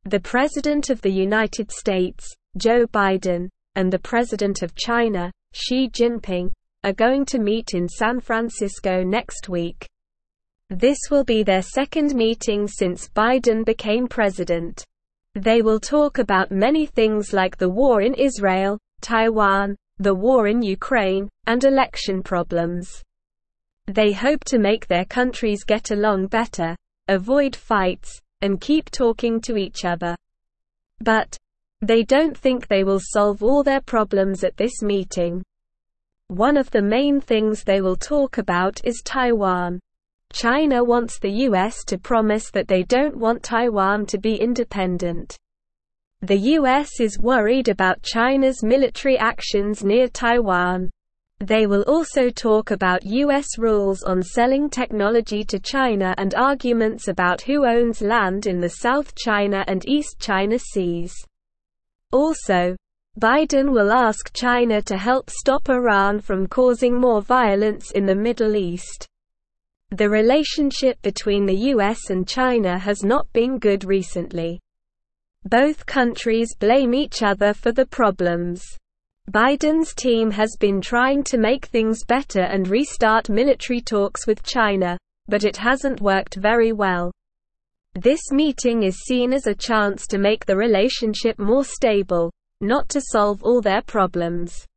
The President of the United States, Joe Biden, and the President of China, Xi Jinping, are going to meet in San Francisco next week. This will be their second meeting since Biden became president. They will talk about many things like the war in Israel, Taiwan, the war in Ukraine, and election problems. They hope to make their countries get along better, avoid fights, and keep talking to each other. But they don't think they will solve all their problems at this meeting. One of the main things they will talk about is Taiwan. China wants the US to promise that they don't want Taiwan to be independent. The US is worried about China's military actions near Taiwan. They will also talk about US rules on selling technology to China and arguments about who owns land in the South China and East China Seas. Also, Biden will ask China to help stop Iran from causing more violence in the Middle East. The relationship between the US and China has not been good recently. Both countries blame each other for the problems. Biden's team has been trying to make things better and restart military talks with China, but it hasn't worked very well. This meeting is seen as a chance to make the relationship more stable, not to solve all their problems.